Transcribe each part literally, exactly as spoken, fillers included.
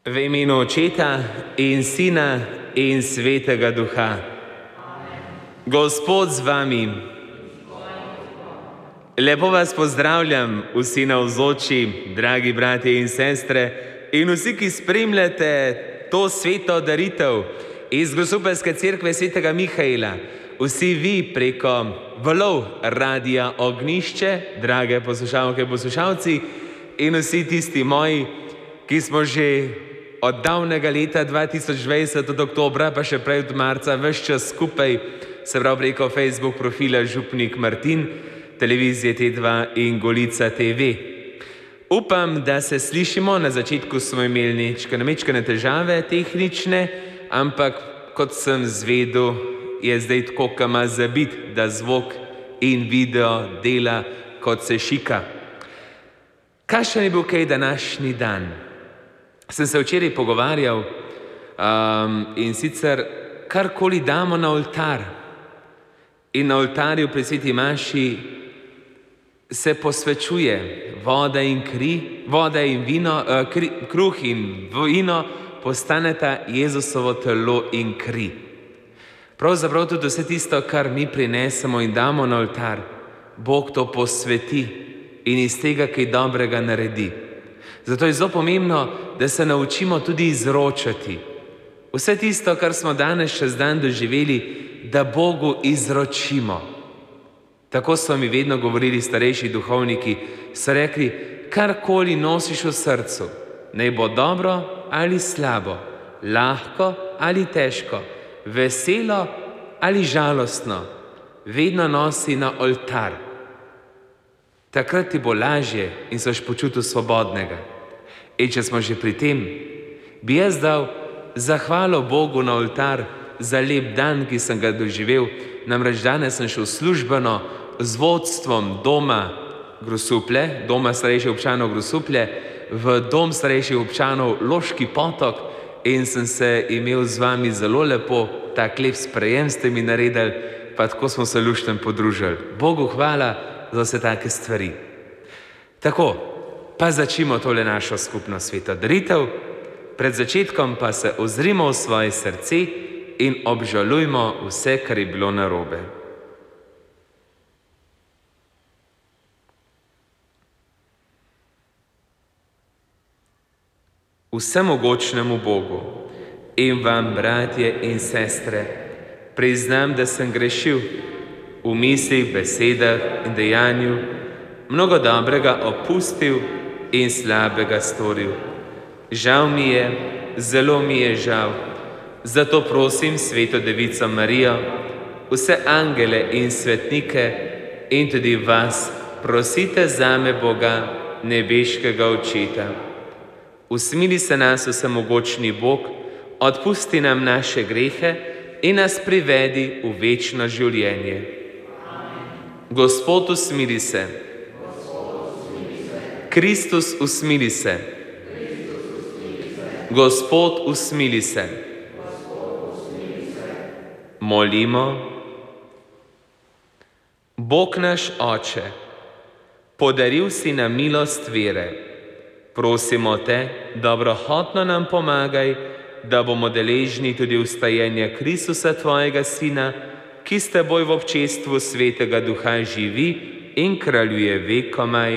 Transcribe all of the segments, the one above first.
V imenu Očeta in Sina in Svetega Duha. Gospod z vami. Lepo vas pozdravljam, vsi navzoči, dragi bratje in sestre, in vsi, ki spremljate to sveto daritev iz Grosupeljske cerkve svetega Mihaela. Vsi vi preko valov Radia Ognjišče, drage poslušalke, poslušalci, in vsi tisti moji, ki smo že od davnega leta dva tisoč dvajset od oktobra, pa še prej od marca, ves čas skupaj, se pravi preko Facebook profila Župnik Martin, televizije T dva in Golica T V. Upam, da se slišimo. Na začetku smo imeli nečkane, mečkane težave tehnične, ampak kot sem zvedel, je zdaj tako, ko ima zabit, da zvok in video dela, kot se šika. Kakšen je bil kaj današnji dan? Sem se včeraj pogovarjal um, in sicer karkoli damo na oltar. In na oltarju pri sveti maši se posvečuje voda in kri, voda in vino, uh, kri, kruh in vino postaneta Jezusovo telo in kri. Pravzaprav tudi vse tisto, kar mi prinesemo in damo na oltar, Bog to posveti in iz tega kaj dobrega naredi. Zato je zelo pomembno, da se naučimo tudi izročati. Vse tisto, kar smo danes čez dan doživeli, da Bogu izročimo. Tako so mi vedno govorili starejši duhovniki, so rekli, karkoli nosiš v srcu, naj bo dobro ali slabo, lahko ali težko, veselo ali žalostno, vedno nosi na oltar. Takrat ti bo lažje in se boš počutil svobodnega. In če smo že pri tem, bi jaz dal zahvalo Bogu na oltar za lep dan, ki sem ga doživel. Namreč danes sem šel službeno z vodstvom doma Grosuplje, doma starejših občanov Grosuplje, v dom starejših občanov Loški Potok in sem se imel z vami zelo lepo, tak lep sprejem ste mi naredili, pa tako smo se luštno podružili. Bogu hvala za vse take stvari. Tako, pa začnimo tole našo skupno sveto daritev, pred začetkom pa se ozrimo v svoje srce in obžalujmo vse, kar je bilo narobe. Vsemogočnemu Bogu in vam, bratje in sestre, priznam, da sem grešil v mislih, besedah in dejanju, mnogo dobrega opustil in slabega storil. Žal mi je, zelo mi je žal. Zato prosim Sveto Devico Marijo, vse angele in svetnike in tudi vas, prosite zame Boga, nebeškega Očeta. Usmili se nas vsemogočni Bog, odpusti nam naše grehe in nas privedi v večno življenje. Gospod, usmili se. Kristus, usmili se. Gospod, usmili se. Molimo. Bog naš Oče, podaril si nam milost vere. Prosimo te, dobrohotno nam pomagaj, da bomo deležni tudi vstajenja Kristusa, tvojega Sina, ki s teboj v občestvu Svetega Duha živi in kraljuje vekomaj.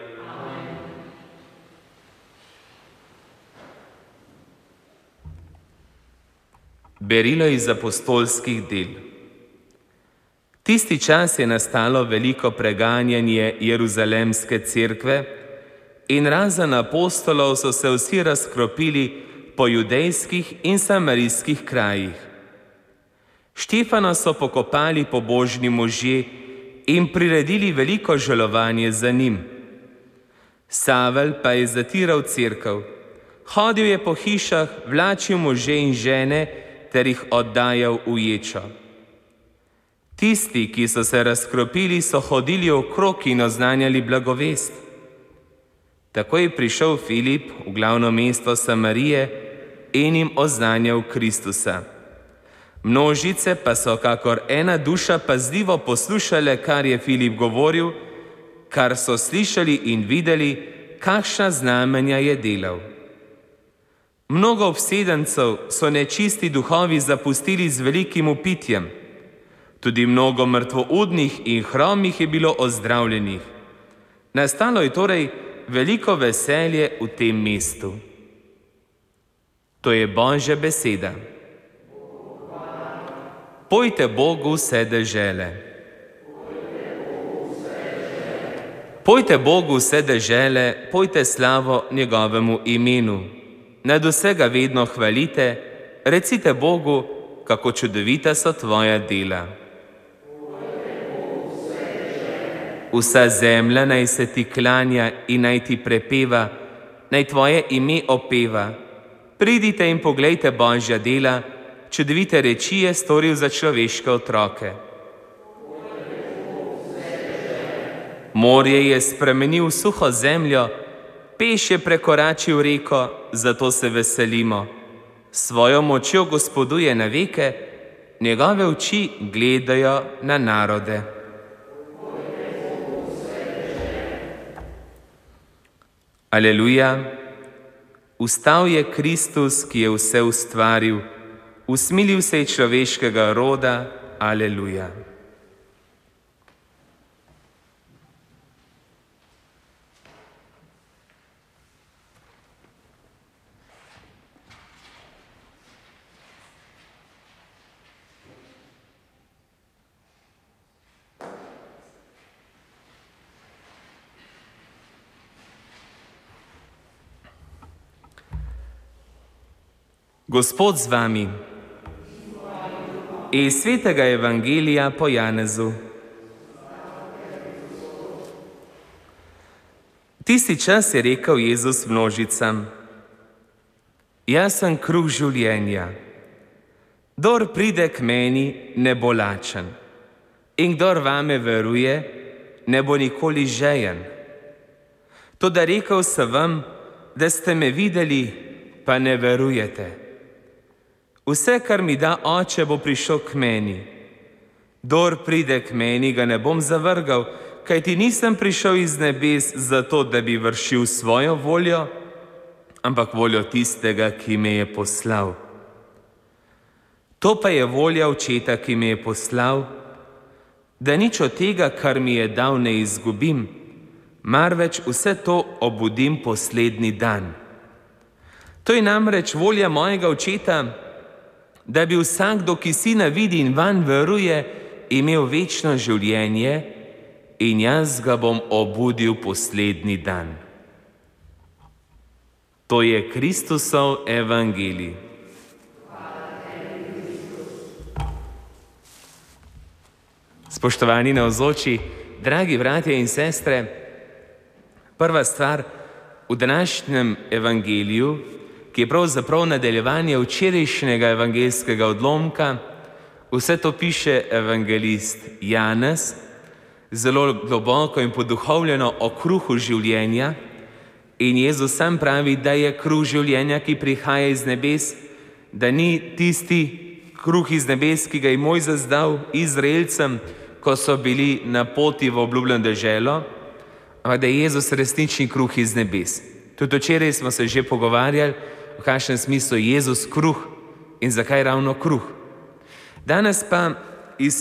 Berilo iz apostolskih del. Tisti čas je nastalo veliko preganjanje Jeruzalemske cerkve in razen apostolov so se vsi razkropili po judejskih in samarijskih krajih. Štefana so pokopali pobožni možje in priredili veliko žalovanje za njim. Savel pa je zatiral cerkev. Hodil je po hišah, vlačil može in žene ter jih oddajal v ječo. Tisti, ki so se razkropili, so hodili okrog in oznanjali blagovest. Tako je prišel Filip v glavno mesto Samarije in jim oznanjal Kristusa. Množice pa so kakor ena duša pazljivo poslušale, kar je Filip govoril, kar so slišali in videli, kakšna znamenja je delal. Mnogo obsedencev so nečisti duhovi zapustili z velikim upitjem. Tudi mnogo mrtvoudnih in hromih je bilo ozdravljenih. Nastalo je torej veliko veselje v tem mestu. To je Božja beseda. Pojte Bogu vse dežele. Pojte Bogu vse dežele, pojte slavo njegovemu imenu. Nad vsega vedno hvalite, recite Bogu, kako čudovita so tvoja dela. Vsa zemlja naj se ti klanja in naj ti prepeva, naj tvoje ime opeva. Pridite in poglejte Božja dela, čudovite reči je storil za človeške otroke. Morje je spremenil v suho zemljo, peš je prekoračil reko, zato se veselimo. Svojo močjo gospoduje na veke, njegove oči gledajo na narode. Aleluja, vstal je Kristus, ki je vse ustvaril, usmilil se je človeškega roda, aleluja. Gospod z vami. Iz svetega evangelija po Janezu. Tisti čas je rekel Jezus množicam: Jaz sem kruh življenja. Kdor pride k meni, ne bo lačen. In kdor vame veruje, ne bo nikoli žejen. Toda rekel sem vam, da ste me videli, pa ne verujete. Vse, kar mi da Oče, bo prišel k meni. Kdor pride k meni, ga ne bom zavrgal, kajti nisem prišel iz nebes zato, da bi vršil svojo voljo, ampak voljo tistega, ki me je poslal. To pa je volja Očeta, ki me je poslal, da nič od tega, kar mi je dal, ne izgubim, marveč vse to obudim poslednji dan. To je namreč volja mojega Očeta, da bi vsakdo, ki Sina vidi in vanj veruje, imel večno življenje, in jaz ga bom obudil poslednji dan. To je Kristusov evangelij. Spoštovani navzoči, dragi bratje in sestre, prva stvar v današnjem evangeliju, ki je pravzaprav nadaljevanje včerajšnjega evangeljskega odlomka, vse to piše evangelist Janez, zelo globoko in poduhovljeno o kruhu življenja, in Jezus sam pravi, da je kruh življenja, ki prihaja iz nebes, da ni tisti kruh iz nebes, ki ga je Mojzes dal Izraelcem, ko so bili na poti v obljubljeno deželo, ampak da je Jezus resnični kruh iz nebes. Tudi včeraj smo se že pogovarjali, v kakšnem smislu je Jezus kruh in zakaj ravno kruh. Danes pa iz,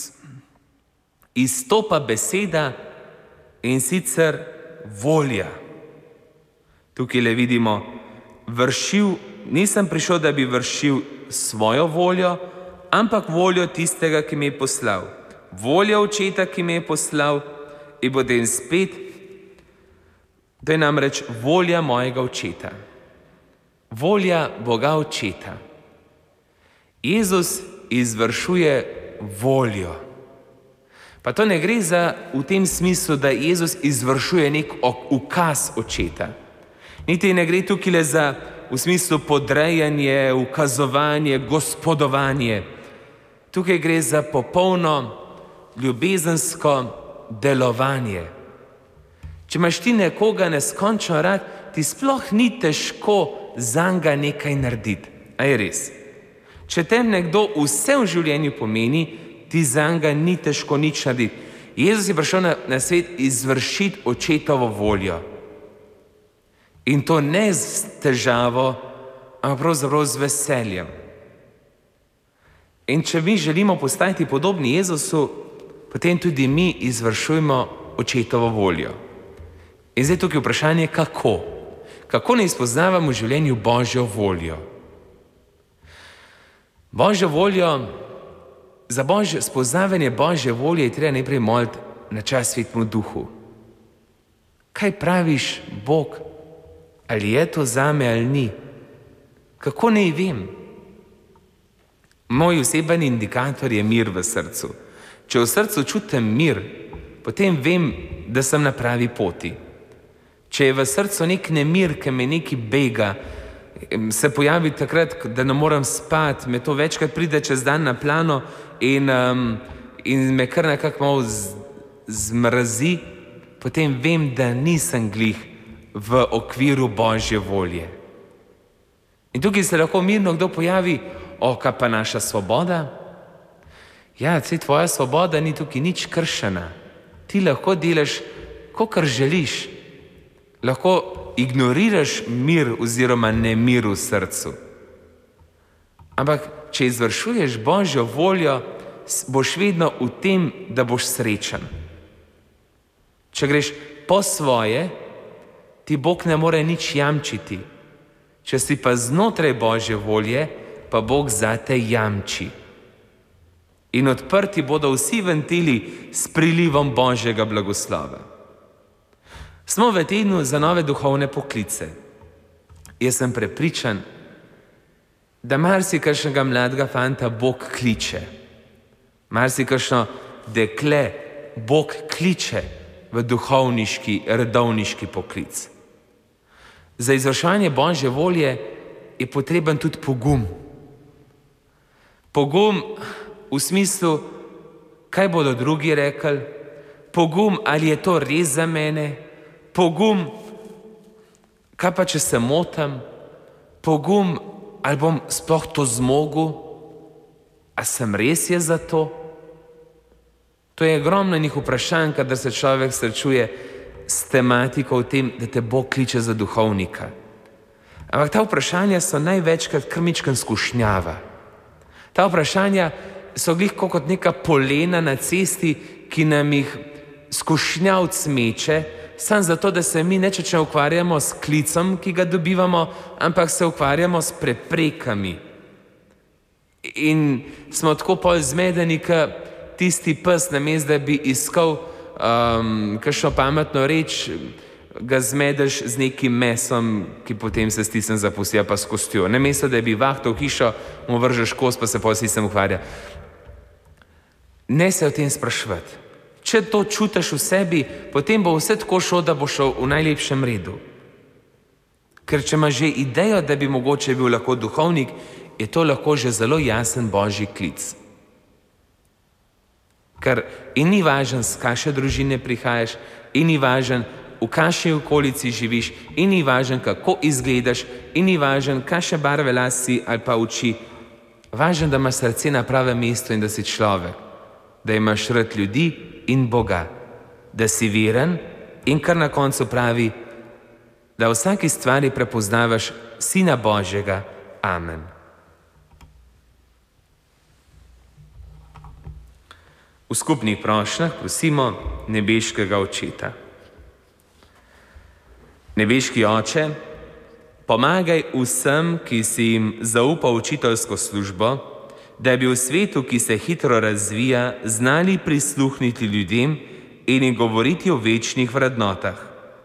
izstopa beseda, in sicer volja. Tukaj le vidimo, vršil, nisem prišel, da bi vršil svojo voljo, ampak voljo tistega, ki me je poslal. Volja Očeta, ki me je poslal, in potem spet, to je namreč volja mojega Očeta. Volja Boga Očeta. Jezus izvršuje voljo. Pa to ne gre za v tem smislu, da Jezus izvršuje nek ukaz Očeta. Niti ne gre tukaj le za v smislu podrejanje, ukazovanje, gospodovanje. Tukaj gre za popolno ljubezensko delovanje. Če imaš ti nekoga neskončno rad, ti sploh ni težko zanj nekaj narediti. A je res? Če te nekdo vse v življenju pomeni, ti zanj ni težko nič narediti. Jezus je prišel na, na svet izvršiti Očetovo voljo. In to ne z težavo, ampak pravzaprav z veseljem. In če mi želimo postati podobni Jezusu, potem tudi mi izvršujemo očetovo voljo. In zdaj tukaj vprašanje, kako? Kako ne spoznavamo v življenju Božjo voljo? Božjo voljo, za Božje, spoznavanje Božje volje je treba najprej moliti na čas Svetemu Duhu. Kaj praviš, Bog? Ali je to zame ali ni? Kako naj vem? Moj oseben indikator je mir v srcu. Če v srcu čutim mir, potem vem, da sem na pravi poti. Če je v srcu nek nemir, ki me neki bega, se pojavi takrat, da ne morem spati, me to večkrat pride čez dan na plano in, um, in me kar nekako malo z, zmrazi, potem vem, da nisem glih v okviru Božje volje. In tukaj se lahko mirno kdo pojavi, o, kaj pa naša svoboda? Ja, saj tvoja svoboda ni tukaj nič kršena. Ti lahko delaš, kakor želiš. Lahko ignoriraš mir oziroma nemir v srcu. Ampak, če izvršuješ Božjo voljo, boš vedno v tem, da boš srečen. Če greš po svoje, ti Bog ne more nič jamčiti. Če si pa znotraj Božje volje, pa Bog zate jamči. In odprti bodo vsi ventili s prilivom Božjega blagoslova. Smo v tednu za nove duhovne poklice. Jaz sem prepričan, da marsikakšnega mladega fanta Bog kliče. Marsikakšno dekle Bog kliče v duhovniški, redovniški poklic. Za izvrševanje Božje volje je potreben tudi pogum. Pogum v smislu, kaj bodo drugi rekli, pogum, ali je to res za mene, pogum, kaj pa če se motim, pogum, ali bom sploh to zmogel, a sem res je za to? To je ogromno njih vprašanj, kadar se človek srečuje s tematiko v tem, da te Bog kliče za duhovnika. Ampak ta vprašanja so največkrat krmičkan skušnjava. Ta vprašanja so glih kot neka polena na cesti, ki nam jih skušnjavc meče, samo zato, da se mi neče ukvarjamo s klicem, ki ga dobivamo, ampak se ukvarjamo s preprekami. In smo tako pol zmedeni, ka tisti pes, namesto da bi iskal um, kakšno pametno reč, ga zmedeš z nekim mesom, ki potem se s tistem zapustja pa s kostjo. Namesto da bi vahtal hišo, mu vržeš kost, pa se pol s tistem ukvarja. Ne se o tem sprašvati. Če to čutiš v sebi, potem bo vse tako šlo, da bo šel v najlepšem redu. Ker če imaš že idejo, da bi mogoče bil lahko duhovnik, je to lahko že zelo jasen Božji klic. Ker in ni važen, z kakšne družine prihajaš, in ni važen, v kakšni okolici živiš, in ni važen, kako izgledaš, in ni važen, kakšne barve las si ali pa oči. Važen, da imaš srce na pravem mestu in da si človek, da imaš rad ljudi in Boga, da si veren in kar na koncu pravi, da v vsaki stvari prepoznavaš Sina Božjega. Amen. V skupnih prošnjah prosimo nebeškega Očeta. Nebeški Oče, pomagaj vsem, ki si jim zaupal učiteljsko službo, da bi v svetu, ki se hitro razvija, znali prisluhniti ljudem in jim govoriti o večnih vrednotah.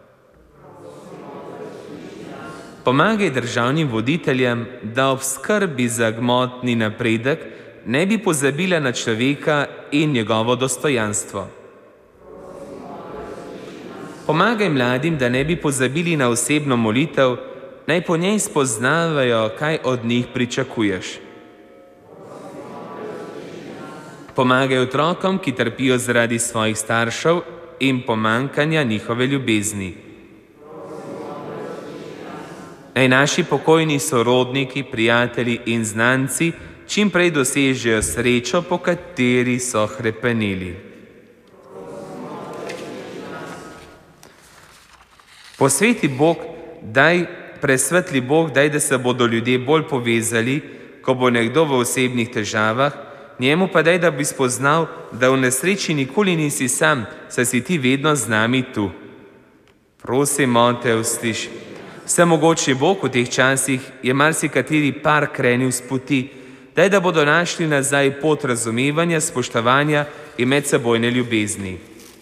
Pomagaj državnim voditeljem, da ob skrbi za gmotni napredek ne bi pozabila na človeka in njegovo dostojanstvo. Pomagaj mladim, da ne bi pozabili na osebno molitev, naj po njej spoznavajo, kaj od njih pričakuješ. Pomagaj otrokom, ki trpijo zaradi svojih staršev in pomanjkanja njihove ljubezni. Naj naši pokojni sorodniki, prijatelji in znanci čim prej dosežejo srečo, po kateri so hrepeneli. Posveti Bog, daj presvetli Bog, daj, da se bodo ljudje bolj povezali, ko bo nekdo v osebnih težavah, njemu pa daj, da bi spoznal, da v nesreči nikoli nisi sam, saj si ti vedno z nami tu. Prosimo te, usliši. Vsemogočni Bog, v teh časih je marsikateri par krenil s poti, daj, da bodo našli nazaj pot razumevanja, spoštovanja in medsebojne ljubezni.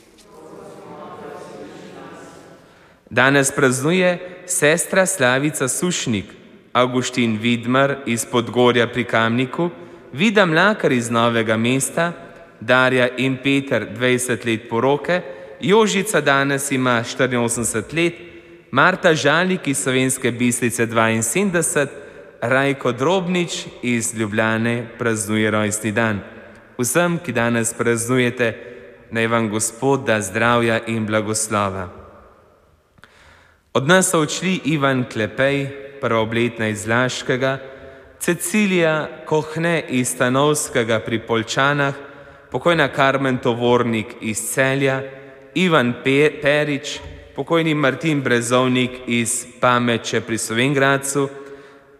Danes praznuje sestra Slavica Sušnik, Avguštin Vidmar iz Podgorja pri Kamniku, Vida Mlakar iz Novega mesta, Darja in Peter dvajset let poroke, Jožica danes ima štiriinosemdeset let, Marta Žalik iz Slovenske Bistrice dvainsedemdeset, Rajko Drobnič iz Ljubljane praznuje rojstni dan. Vsem, ki danes praznujete, naj vam Gospod da zdravja in blagoslova. Od nas so odšli Ivan Klepej, prvoobletna iz Laškega, Cecilija Kohne iz Stanovskega pri Poljčanah, pokojna Karmen Tovornik iz Celja, Ivan Perič, pokojni Martin Brezovnik iz Pameče pri Slovenj Gradcu,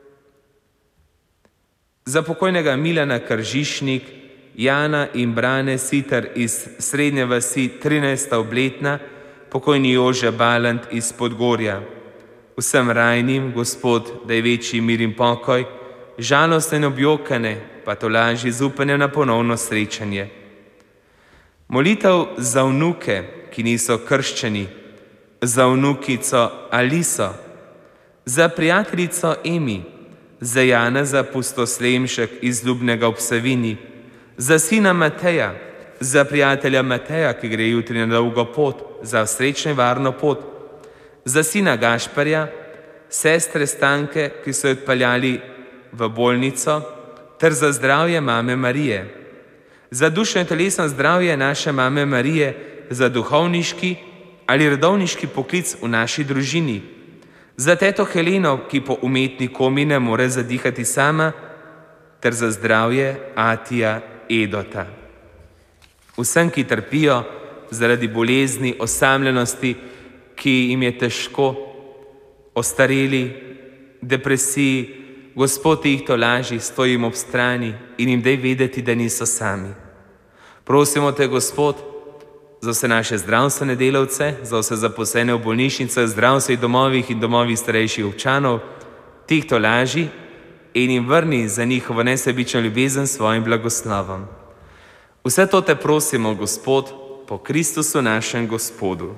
za pokojnega Milana Kržišnik, Jana in Brane Sitar iz Srednje vasi trinajsta obletna, pokojni Jože Balant iz Podgorja. Vsem rajnim, Gospod, daj večji mir in pokoj, žalostne in objokane, pa tolaži z upanjem na ponovno srečanje. Molitev za vnuke, ki niso krščeni, za vnukico Aliso, za prijateljico Emi, za Janeza Pustoslemšek iz Ljubnega ob Savinji, za sina Mateja, za prijatelja Mateja, ki gre jutri na dolgo pot, za srečno in varno pot, za sina Gašperja, sestre Stanke, ki so jo odpeljali v bolnico, ter za zdravje mame Marije. Za dušno in telesno zdravje naše mame Marije, za duhovniški ali redovniški poklic v naši družini, za teto Heleno, ki po umetni komi ne more zadihati sama, ter za zdravje Atija Edota. Vsem, ki trpijo zaradi bolezni, osamljenosti, ki jim je težko, ostareli, depresiji, Gospod jih tolaži, stojim ob strani in jim daj vedeti, da niso sami. Prosimo te, Gospod, za vse naše zdravstvene delavce, za vse zaposlene v bolnišnicah, zdravstvenih domovih in domovih starejših občanov, ti jih tolaži in jim vrni za njihovo nesebično ljubezen s svojim blagoslovom. Vse to te prosimo, Gospod, po Kristusu našem Gospodu.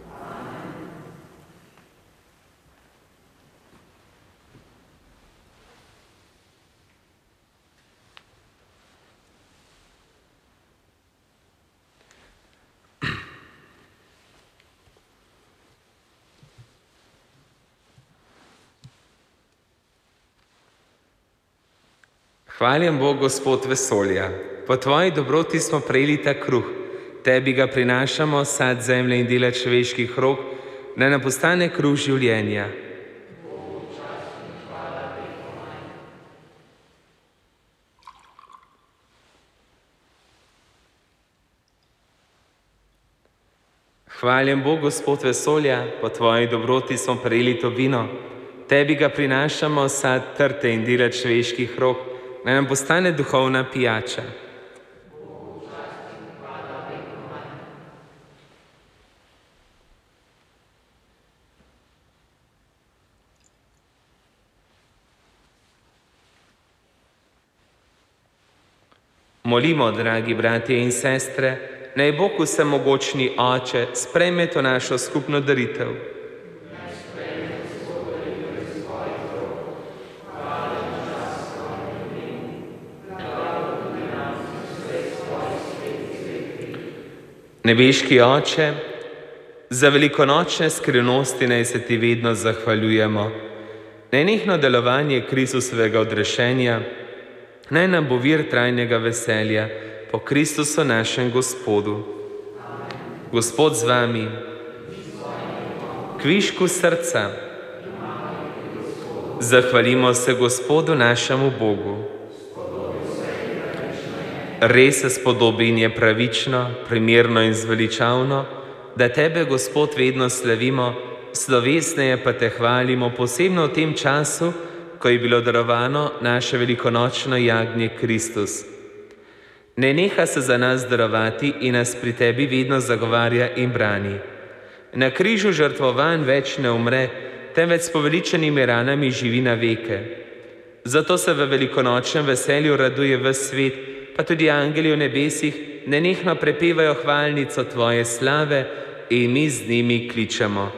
Hvaljen Bog, Gospod vesolja, po tvoji dobroti smo prejeli ta kruh, tebi ga prinašamo, sad zemlje in dela človeških rok, da nam postane kruh življenja. Hvaljen Bog, Gospod vesolja, po tvoji dobroti smo prejeli to vino, tebi ga prinašamo, sad trte in dela človeških rok, da nam postane duhovna pijača. Molimo, dragi bratje in sestre, naj Bog vsemogočni Oče sprejme to našo skupno daritev. Nebeški Oče, za velikonočne skrivnosti naj se ti vedno zahvaljujemo. Nenehno delovanje Kristusovega odrešenja naj nam bo vir trajnega veselja po Kristusu našem Gospodu. Gospod z vami, kvišku srca, zahvalimo se Gospodu našemu Bogu. Res se spodobi in je pravično, primerno in zveličavno, da tebe, Gospod, vedno slavimo slovesneje pa te hvalimo posebno v tem času, ko je bilo darovano naše velikonočno jagnje Kristus. Ne neha se za nas darovati in nas pri tebi vedno zagovarja in brani. Na križu žrtvovan več ne umre, temveč s poveličenimi ranami živi na veke. Zato se v velikonočnem veselju raduje ves svet, pa tudi angeli v nebesih nenehno prepevajo hvalnico tvoje slave in mi z njimi kličemo.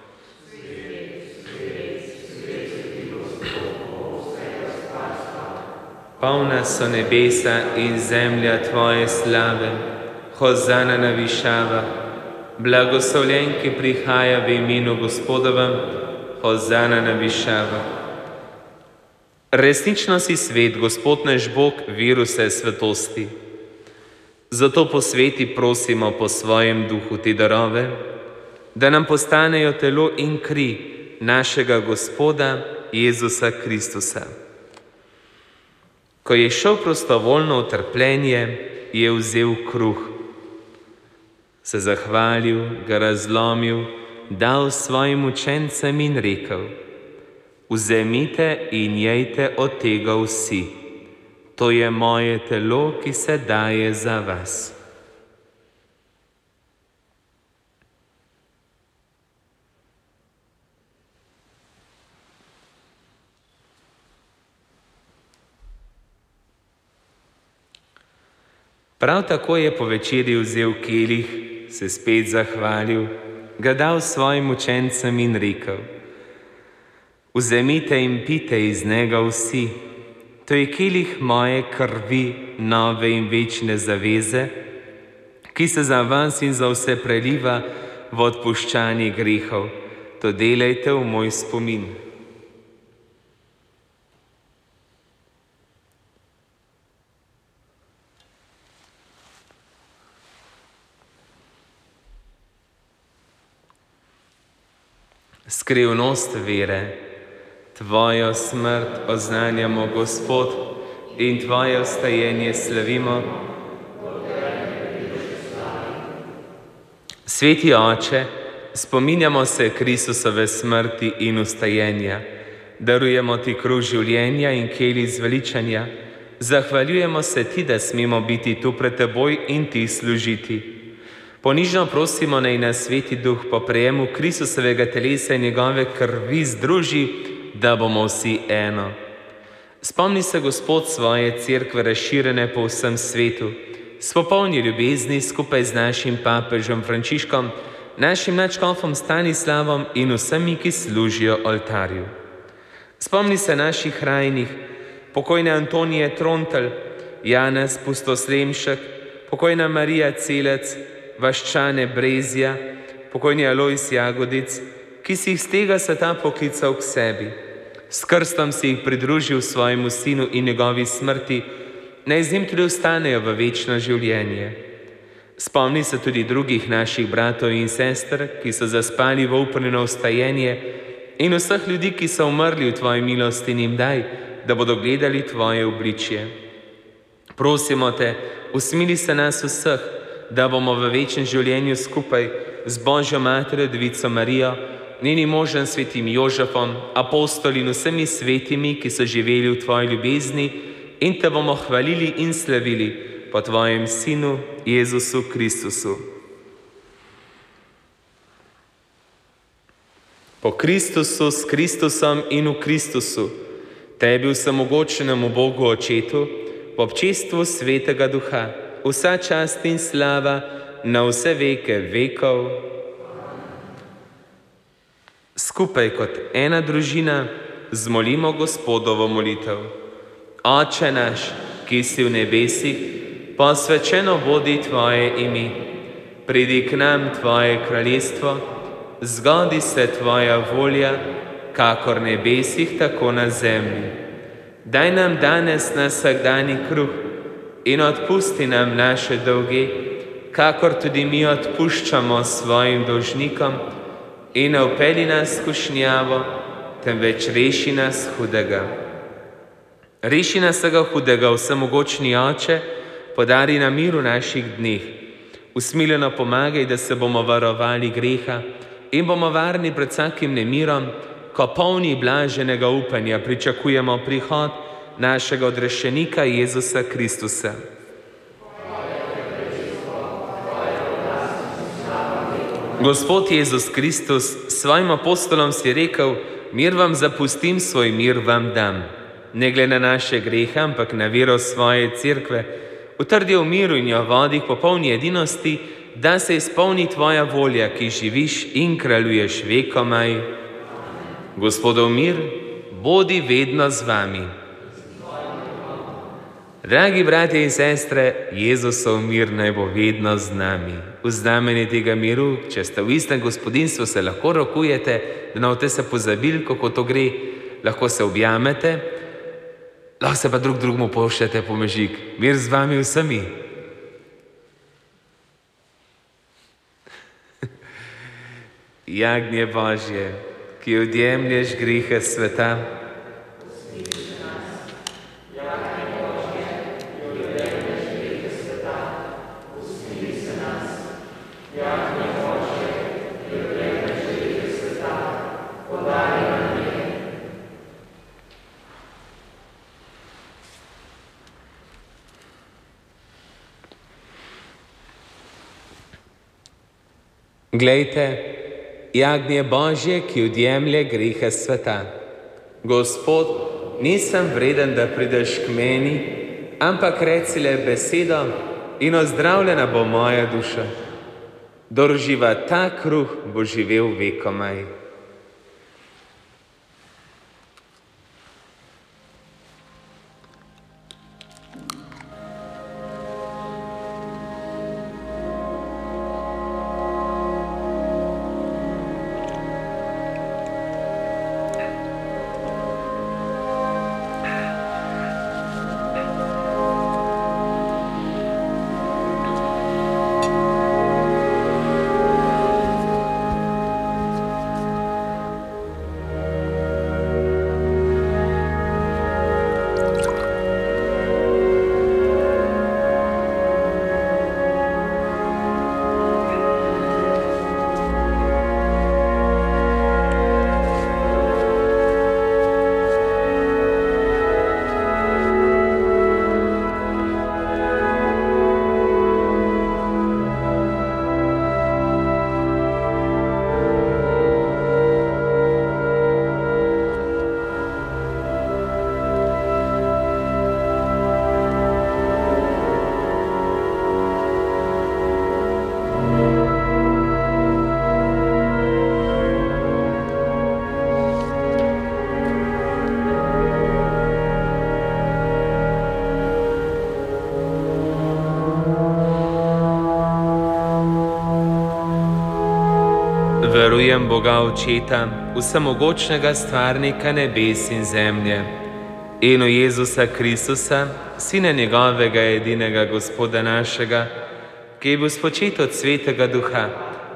Polna so nebesa in zemlja tvoje slave, hozana na višavah, blagoslovljen, ki prihaja v imenu Gospodovem, hozana na višavah. Resnično si svet, Gospod naš Bog, vir vse svetosti. Zato po sveti prosimo po svojem duhu te darove, da nam postanejo telo in kri našega Gospoda Jezusa Kristusa. Ko je šel prostovoljno v trpljenje, je vzel kruh, se zahvalil, ga razlomil, dal svojim učencem in rekel: vzemite in jejte od tega vsi. To je moje telo, ki se daje za vas. Prav tako je po večerji vzel kelih, se spet zahvalil, ga dal svojim učencem in rekel: vzemite in pite iz njega vsi. To je kelih moje krvi, nove in večne zaveze, ki se za vas in za vse preliva v odpuščanje grehov. To delajte v moj spomin. Skrivnost vere. Tvojo smrt oznanjamo, Gospod, in tvoje vstajenje slavimo. Sveti Oče, spominjamo se Kristusove smrti in vstajenja, darujemo ti kruh življenja in kelih zveličanja, zahvaljujemo se ti, da smemo biti tu pred teboj in ti služiti. Ponižno prosimo, naj nas Sveti Duh po prejemu Kristusovega telesa in njegove krvi združi, da bomo vsi eno. Spomni se, Gospod, svoje cerkve razširjene po vsem svetu, s popolni ljubezni skupaj z našim papežem Frančiškom, našim nadškofom Stanislavom in vsemi, ki služijo oltarju. Spomni se naših rajnih, pokojne Antonije Trontelj, Janez Pustoslemšek, pokojna Marija Celec, vaščane Brezja, pokojni Alojz Jagodic, ki si jih z tega sveta poklical k sebi. S krstom si jih pridružil svojemu sinu in njegovi smrti, naj z njim tudi ostanejo v večno življenje. Spomni se tudi drugih naših bratov in sester, ki so zaspali v upanju na vstajenje, in vseh ljudi, ki so umrli v tvoji milosti, in jim daj, da bodo gledali tvoje obličje. Prosimo te, usmili se nas vseh, da bomo v večnem življenju skupaj z Božjo Materjo Devico Marijo, njenim možem svetim Jožefom, apostoli in vsemi svetimi, ki so živeli v tvoji ljubezni, in te bomo hvalili in slavili po tvojem Sinu Jezusu Kristusu. Po Kristusu, s Kristusom in v Kristusu, tebi vsemogočnemu Bogu Očetu, po občestvu Svetega Duha, vsa čast in slava na vse veke vekov. Skupaj kot ena družina zmolimo Gospodovo molitev. Oče naš, ki si v nebesih, posvečeno bodi tvoje ime. Pridi k nam tvoje kraljestvo, zgodi se tvoja volja, kakor v nebesih, tako na zemlji. Daj nam danes na vsakdanji kruh in odpusti nam naše dolge, kakor tudi mi odpuščamo svojim dolžnikom, in ne vpelji nas v skušnjavo, temveč reši nas hudega. Reši nas vsega hudega, vsemogočni Oče, podari nam mir v naših dneh. Usmiljeno pomagaj, da se bomo varovali greha in bomo varni pred vsakim nemirom, ko polni blaženega upanja pričakujemo prihod našega odrešenika Jezusa Kristusa. Gospod Jezus Kristus, svojim apostolom si rekel: mir vam zapustim, svoj mir vam dam. Ne glede na naše grehe, ampak na vero svoje cerkve, utrdi v miru in jo vodi k popolni edinosti, da se izpolni tvoja volja, ki živiš in kraljuješ vekomaj. Gospodov mir, bodi vedno z vami. Dragi bratje in sestre, Jezusov mir naj bo vedno z nami. V znamenje tega miru, če ste v istem gospodinstvu, se lahko rokujete, da ne boste se pozabili, kako to gre. Lahko se objamete, lahko se pa drug drugemu pošljete po mežik. Mir z vami vsemi. Jagnje Božje, ki odjemlješ grehe sveta, glejte, jagnje Božje, ki odjemlje grehe sveta. Gospod, nisem vreden, da prideš k meni, ampak reci le besedo in ozdravljena bo moja duša. Kdor uživa ta kruh, bo živel vekomaj. Verujem Boga Očeta, vsemogočnega stvarnika nebes in zemlje, in v Jezusa Kristusa, Sina njegovega edinega Gospoda našega, ki je bil spočet od Svetega Duha,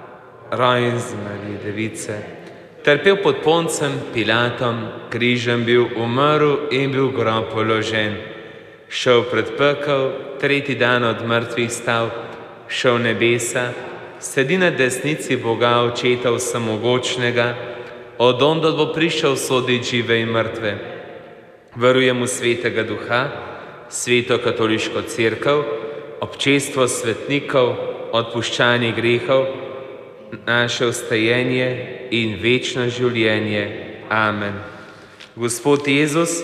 rojen z Marije Device, trpel pod Poncem Pilatom, križem bil, umrl in bil v grob položen, šel pred pekel, tretji dan od mrtvih stal, šel v nebesa, sedi na desnici Boga Očeta vsemogočnega, od onde bo prišel soditi žive in mrtve. Verujem v Svetega Duha, Sveto katoliško cerkev, občestvo svetnikov, odpuščanje grehov, naše vstajenje in večno življenje. Amen. Gospod Jezus,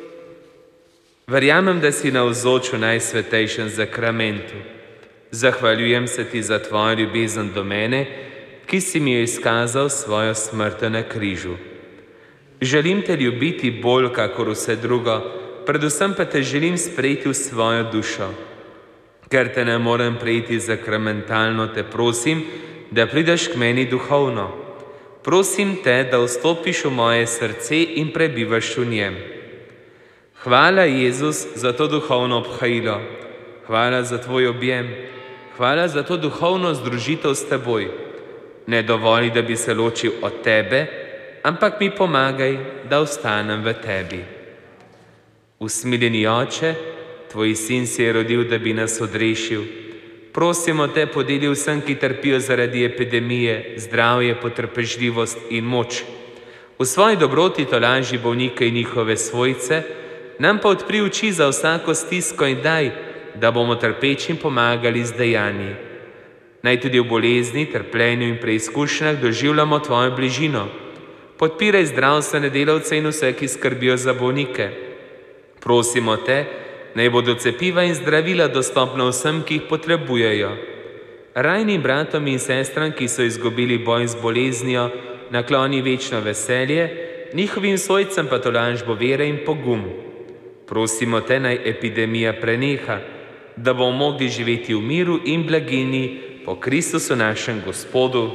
verjamem, da si navzoč v najsvetejšem zakramentu. Zahvaljujem se ti za tvojo ljubezen do mene, ki si mi jo izkazal svojo smrtjo na križu. Želim te ljubiti bolj kakor vse drugo, predvsem pa te želim sprejeti v svojo dušo. Ker te ne morem prejeti zakramentalno, te prosim, da prideš k meni duhovno. Prosim te, da vstopiš v moje srce in prebivaš v njem. Hvala, Jezus, za to duhovno obhajilo. Hvala za tvoj objem. Hvala za to duhovno združitev s teboj. Ne dovoli, da bi se ločil od tebe, ampak mi pomagaj, da ostanem v tebi. Usmiljeni Oče, tvoj sin se je rodil, da bi nas odrešil. Prosimo te, podeli vsem, ki trpijo zaradi epidemije, zdravje, potrpežljivost in moč. V svoji dobroti tolaži bolnike in njihove svojce, nam pa odpri oči za vsako stisko in daj, da bomo trpečim pomagali z dejanji. Naj tudi v bolezni, trpljenju in preizkušnjah doživljamo tvojo bližino. Podpiraj zdravstvene delavce in vse, ki skrbijo za bolnike. Prosimo te, naj bodo cepiva in zdravila dostopna vsem, ki jih potrebujejo. Rajnim bratom in sestram, ki so izgubili boj z boleznijo, nakloni večno veselje, njihovim svojcem pa tolažbo vere in pogum. Prosimo te, naj epidemija preneha, da bomo mogli živeti v miru in blaginji po Kristusu našem Gospodu.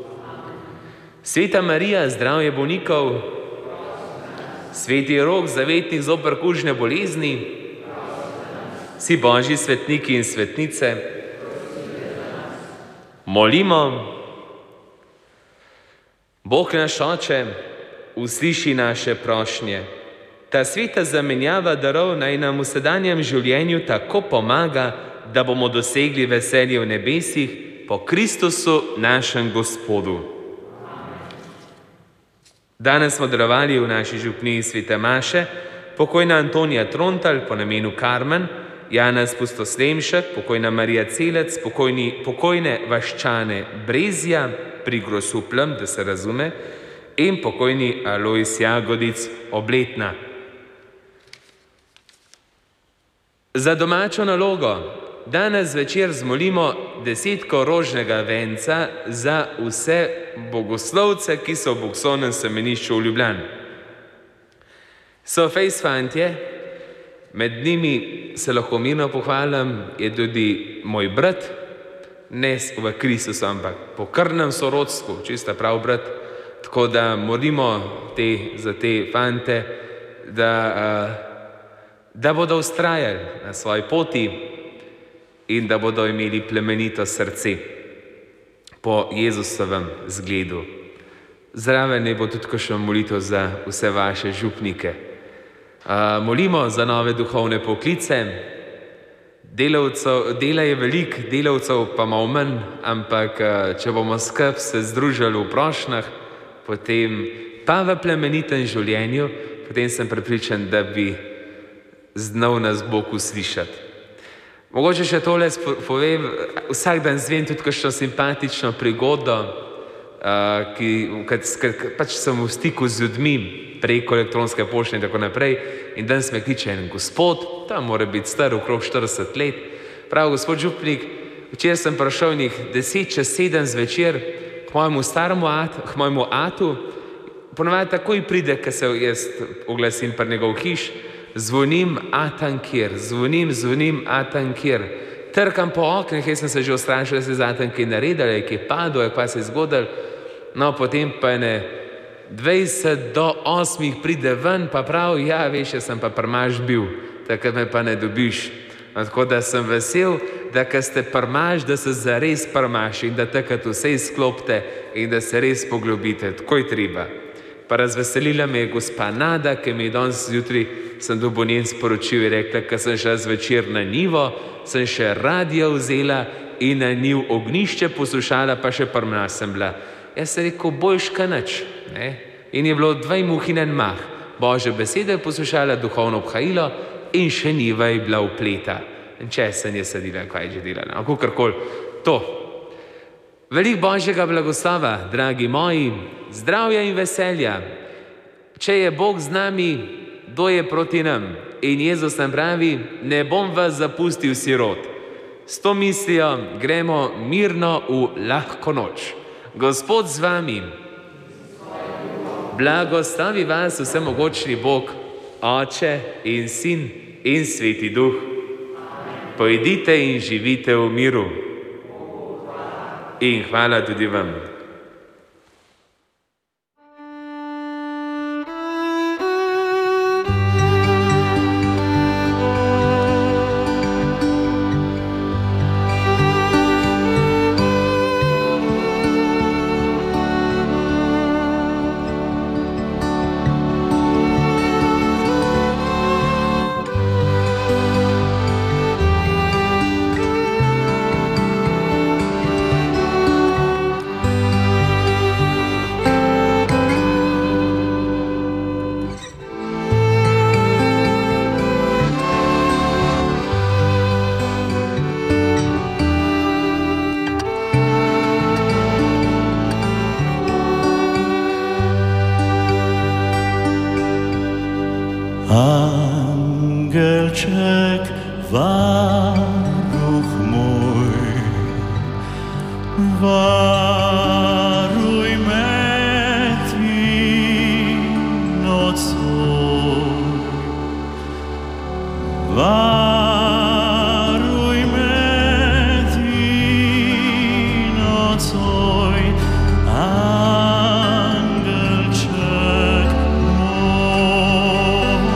Sveta Marija, zdravje bolnikov, sveti Rok, zavetnik zoper kužne bolezni, vsi božji svetniki in svetnice, molimo. Bog naš Oče, usliši naše prošnje. Ta sveta zamenjava darov naj nam v sedanjem življenju tako pomaga, da bomo dosegli veselje v nebesih po Kristusu našem Gospodu. Danes smo darovali v naši župniji svete maše pokojna Antonija Trontelj po namenu Karmen, Janez Pustoslemšek, pokojna Marija Celec, pokojni, pokojne vaščane Brezja pri Grosupljem, da se razume, in pokojni Alojz Jagodic Obletna. Za domačo nalogo danes zvečer zmolimo desetko rožnega venca za vse bogoslovce, ki so v Bogsovnem semenišču v Ljubljani. So fejs fantje, med njimi se lahko mirno pohvalim, je tudi moj brat, ne v Kristusu, ampak po krvnem sorodstvu, čisto prav brat, tako da molimo te, za te fante, da, da bodo vztrajali na svoji poti in da bodo imeli plemenito srce po Jezusovem zgledu. Zraven ne bo tudi kakšna molitev za vse vaše župnike. Uh, molimo za nove duhovne poklice. Delavcev, dela je veliko, delavcev pa malo manj, ampak uh, če bomo skupaj se združili v prošnjah, potem pa v plemenitem življenju, potem sem prepričan, da bi znal nas Bog uslišati. Mogoče še tole povem, vsak dan zvem tudi kakšno simpatično prigodo, uh, ki, kad, kad, pač sem v stiku z ljudmi preko elektronske pošte in tako naprej, in danes me kliče en gospod, tam mora biti star okrog štirideset let, pravi gospod župnik, včeraj sem prišel njih deset čez sedem zvečer k mojemu staremu atu, k mojemu atu, ponovadi takoj pride, ko se jaz oglasim pri njegov hiš, zvonim, atan kjer, zvonim, zvonim, atan kjer. Trkam po oknih, jaz sem se že ustrašil, da se je zatan kaj naredil, kaj je padel, kaj se je zgodil. No, potem pa ne dvajset do osmih pride ven, pa prav, ja, veš, jaz sem pa prmaž bil, takrat me pa ne dobiš. No, tako da sem vesel, da ko ste prmaž, da se zares prmaš in da takrat vse izklopite in da se res poglobite, tako je treba. Pa razveselila me je gospa Nada, ki mi je danes zjutraj, sem dobil njen sporočil in rekla, ko sem šla zvečer na njivo, sem še radio vzela in na njiv ognjišče poslušala, pa še prmaž sem bila. Jaz sem rekel, boljš ka nič, ne? In je bilo dvaj muh in en mah. Božje besede je poslušala, duhovno obhajilo in še njiva je bila vpleta. In če sem je sadila, kaj je že delala, kakorkoli to. Veliko Božjega blagoslova, dragi moji, zdravja in veselja. Če je Bog z nami, kdo je proti nam? In Jezus nam pravi, ne bom vas zapustil sirot. S to mislijo gremo mirno v lahko noč. Gospod z vami, blagoslovi vas vsemogočni Bog, Oče in Sin in Sveti Duh. Pojdite in živite v miru. In hvala tudi vam. Angelček, varuh moj, varuj me ti nocoj, varuj me ti nocoj, angelček moj,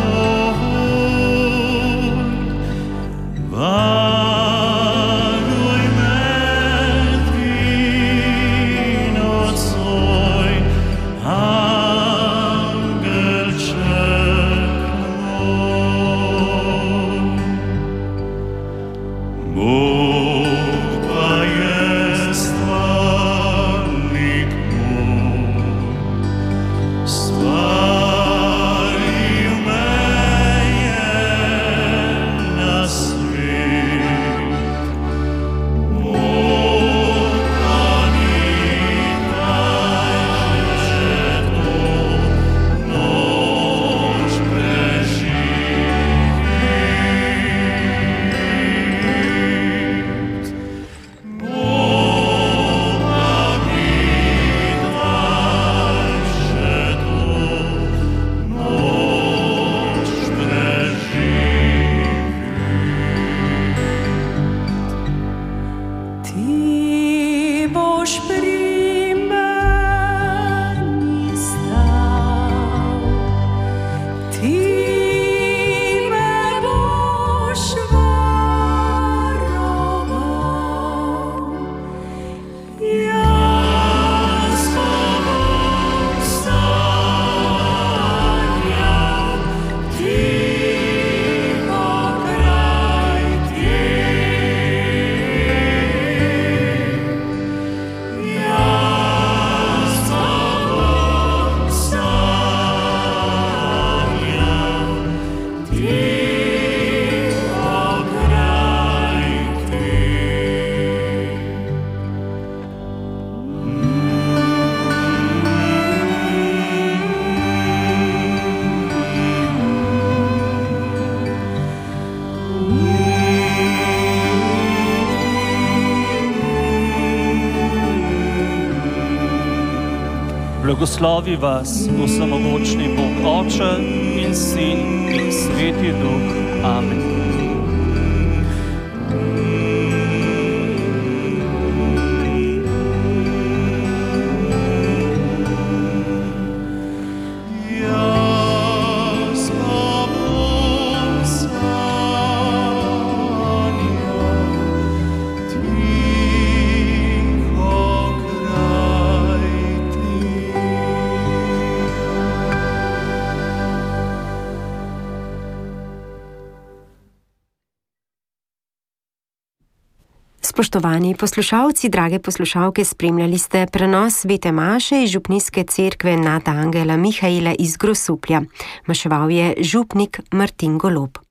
varuj me ti nocoj, angelček moj. Bog pa je stvarnik moj, stvaril me je na svet. Bog pa ni daj že to noč preživit. Bog pa mi daj že to noč preživit. Ti boš pri meni stal, ti me boš varoval, jaz pa bom sanjal tiho kraj tjej. Jaz pa bom sanjal tiho kraj tjej. Blagoslovi vas vsemogočni Bog Oče in Sin in Sveti Duh. Amen. Jaz pa bom sanjal tiho kraj tjej. Spoštovani poslušalci, drage poslušalke, spremljali ste prenos svete maše iz župnijske cerkve Nata Angela Mihaela iz Grosuplja. Maševal je župnik Martin Golob.